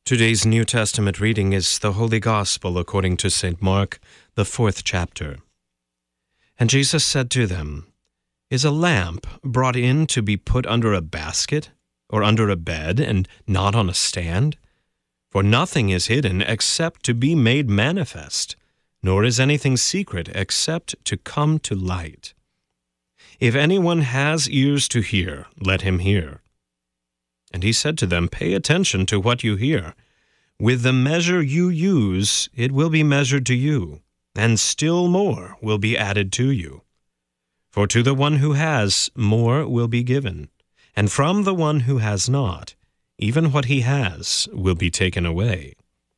Today's New Testament reading is the Holy Gospel according to St. Mark, the 4th chapter. And Jesus said to them, "Is a lamp brought in to be put under a basket, or under a bed, and not on a stand? For nothing is hidden except to be made manifest, nor is anything secret except to come to light. If anyone has ears to hear, let him hear." And he said to them, "Pay attention to what you hear. With the measure you use, it will be measured to you, and still more will be added to you. For to the one who has, more will be given, and from the one who has not, even what he has will be taken away."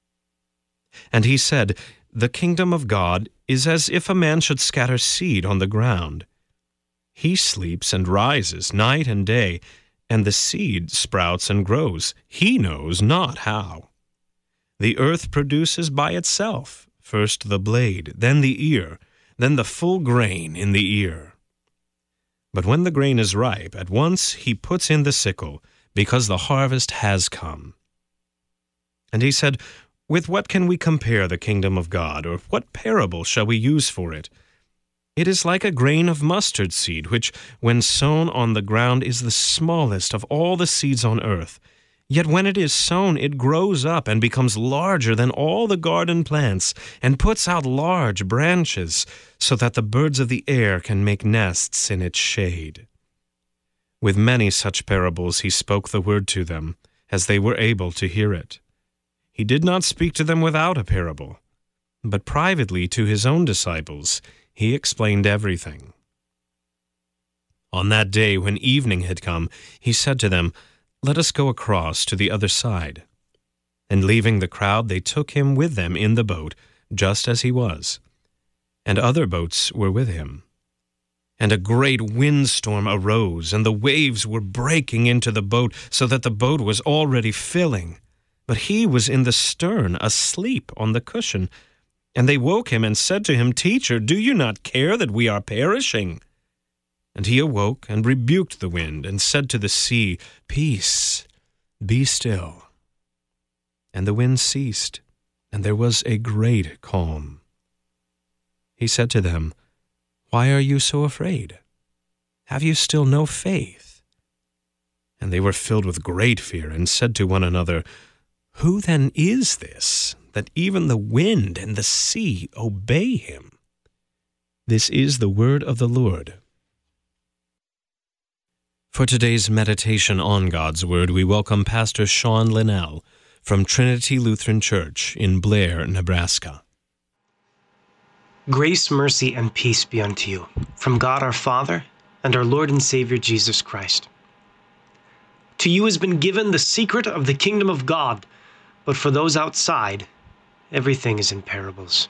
And he said, "The kingdom of God is as if a man should scatter seed on the ground. He sleeps and rises night and day, and the seed sprouts and grows, he knows not how. The earth produces by itself, first the blade, then the ear, then the full grain in the ear. But when the grain is ripe, at once he puts in the sickle, because the harvest has come." And he said, "With what can we compare the kingdom of God, or what parable shall we use for it? It is like a grain of mustard seed, which, when sown on the ground, is the smallest of all the seeds on earth. Yet when it is sown, it grows up and becomes larger than all the garden plants, and puts out large branches, so that the birds of the air can make nests in its shade." With many such parables he spoke the word to them, as they were able to hear it. He did not speak to them without a parable, but privately to his own disciples he explained everything. On that day, when evening had come, he said to them, "Let us go across to the other side." And leaving the crowd, they took him with them in the boat, just as he was. And other boats were with him. And a great windstorm arose, and the waves were breaking into the boat, so that the boat was already filling. But he was in the stern, asleep on the cushion. And they woke him and said to him, "Teacher, do you not care that we are perishing?" And he awoke and rebuked the wind, and said to the sea, "Peace, be still." And the wind ceased, and there was a great calm. He said to them, "Why are you so afraid? Have you still no faith?" And they were filled with great fear, and said to one another, "Who then is this, that even the wind and the sea obey him?" This is the word of the Lord. For today's meditation on God's Word, we welcome Pastor Sean Linnell from Trinity Lutheran Church in Blair, Nebraska. Grace, mercy, and peace be unto you, from God our Father and our Lord and Savior Jesus Christ. To you has been given the secret of the kingdom of God, but for those outside, everything is in parables.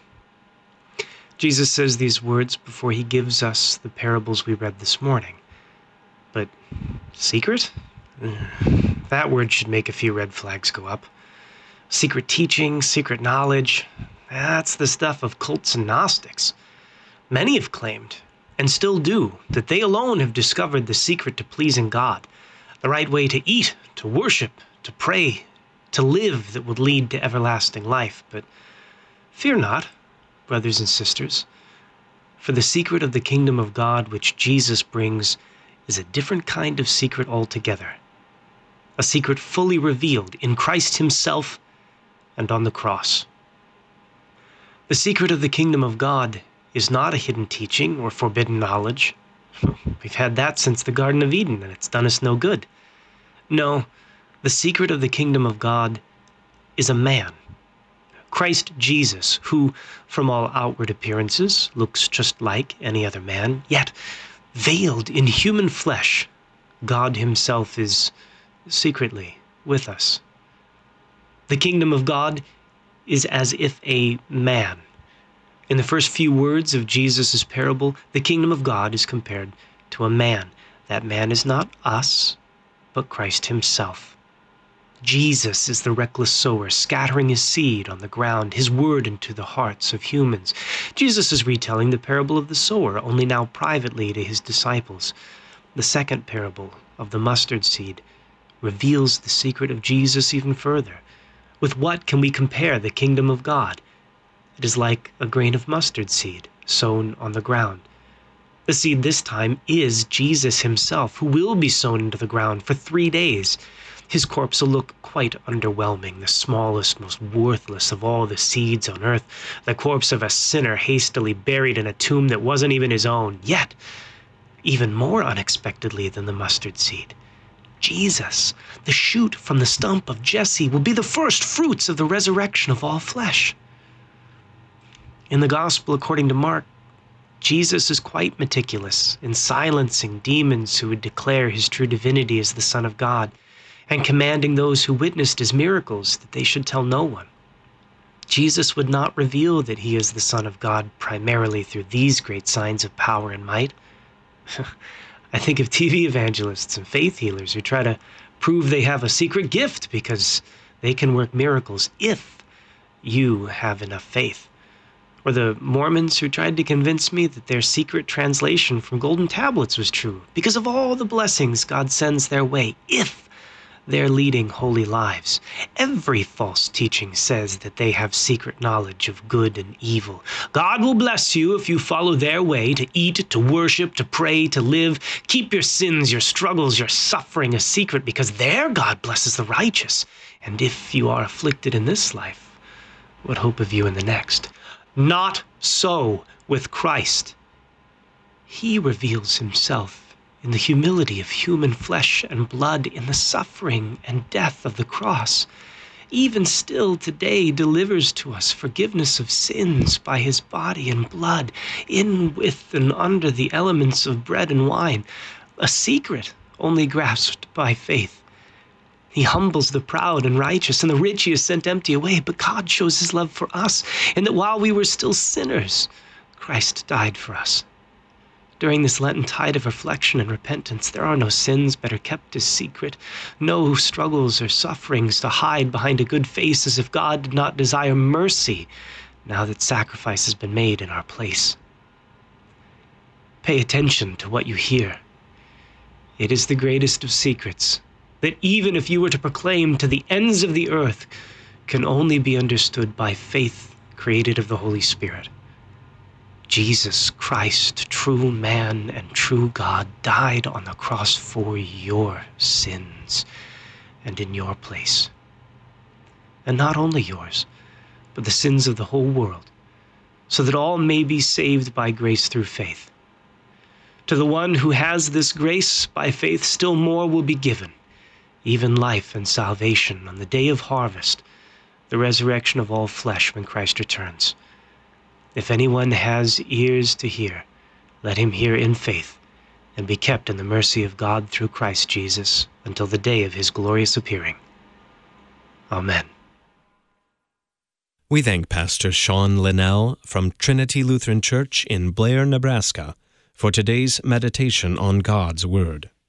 Jesus says these words before he gives us the parables we read this morning. But secret? That word should make a few red flags go up. Secret teaching, secret knowledge, that's the stuff of cults and Gnostics. Many have claimed, and still do, that they alone have discovered the secret to pleasing God, the right way to eat, to worship, to pray, to live that would lead to everlasting life. But fear not, brothers and sisters, for the secret of the kingdom of God which Jesus brings is a different kind of secret altogether, a secret fully revealed in Christ himself and on the cross. The secret of the kingdom of God is not a hidden teaching or forbidden knowledge. We've had that since the Garden of Eden, and it's done us no good. No, the secret of the kingdom of God is a man, Christ Jesus, who, from all outward appearances, looks just like any other man, yet veiled in human flesh, God himself is secretly with us. The kingdom of God is as if a man. In the first few words of Jesus' parable, the kingdom of God is compared to a man. That man is not us, but Christ himself. Jesus is the reckless sower, scattering his seed on the ground, his word into the hearts of humans. Jesus is retelling the parable of the sower, only now privately to his disciples. The second parable of the mustard seed reveals the secret of Jesus even further. With what can we compare the kingdom of God? It is like a grain of mustard seed sown on the ground. The seed this time is Jesus himself, who will be sown into the ground for 3 days. His corpse will look quite underwhelming, the smallest, most worthless of all the seeds on earth, the corpse of a sinner hastily buried in a tomb that wasn't even his own. Yet, even more unexpectedly than the mustard seed, Jesus, the shoot from the stump of Jesse, will be the first fruits of the resurrection of all flesh. In the Gospel according to Mark, Jesus is quite meticulous in silencing demons who would declare his true divinity as the Son of God, and commanding those who witnessed his miracles that they should tell no one. Jesus would not reveal that he is the Son of God primarily through these great signs of power and might. I think of TV evangelists and faith healers who try to prove they have a secret gift because they can work miracles if you have enough faith. Or the Mormons who tried to convince me that their secret translation from golden tablets was true because of all the blessings God sends their way if they're leading holy lives. Every false teaching says that they have secret knowledge of good and evil. God will bless you if you follow their way to eat, to worship, to pray, to live. Keep your sins, your struggles, your suffering a secret because their God blesses the righteous. And if you are afflicted in this life, what hope have you in the next? Not so with Christ. He reveals himself in the humility of human flesh and blood, in the suffering and death of the cross. Even still today delivers to us forgiveness of sins by his body and blood, in, with, and under the elements of bread and wine, a secret only grasped by faith. He humbles the proud and righteous, and the rich he has sent empty away. But God shows his love for us, in that while we were still sinners, Christ died for us. During this Lenten tide of reflection and repentance, there are no sins better kept as secret, no struggles or sufferings to hide behind a good face as if God did not desire mercy, now that sacrifice has been made in our place. Pay attention to what you hear. It is the greatest of secrets, that even if you were to proclaim to the ends of the earth, can only be understood by faith created of the Holy Spirit. Jesus Christ, true man and true God, died on the cross for your sins and in your place. And not only yours, but the sins of the whole world, so that all may be saved by grace through faith. To the one who has this grace by faith, still more will be given, even life and salvation on the day of harvest, the resurrection of all flesh when Christ returns. If anyone has ears to hear, let him hear in faith and be kept in the mercy of God through Christ Jesus until the day of his glorious appearing. Amen. We thank Pastor Sean Linnell from Trinity Lutheran Church in Blair, Nebraska, for today's meditation on God's Word.